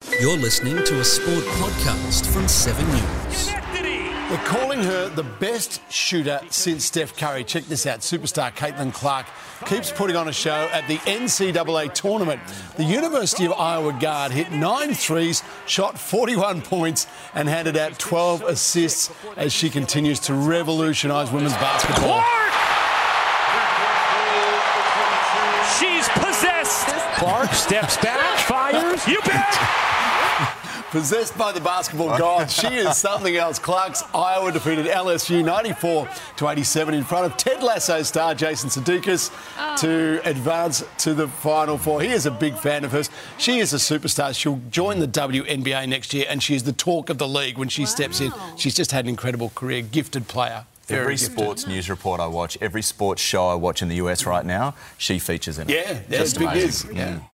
You're listening to a sport podcast from 7 News. They're calling her the best shooter since Steph Curry. Check this out. Superstar Caitlin Clark keeps putting on a show at the NCAA tournament. The University of Iowa guard hit 9 threes, shot 41 points and handed out 12 assists as she continues to revolutionise women's basketball. She's possessed. Clark steps back, fires. You bet. Possessed by the basketball god, she is something else. Clark's Iowa defeated LSU 94-87 in front of Ted Lasso star Jason Sudeikis to advance to the Final Four. He is a big fan of hers. She is a superstar. She'll join the WNBA next year, and she is the talk of the league when she steps in. She's just had an incredible career, gifted player. Every sports news report I watch, every sports show I watch in the US right now, she features in it. Yeah, it's big news. Yeah.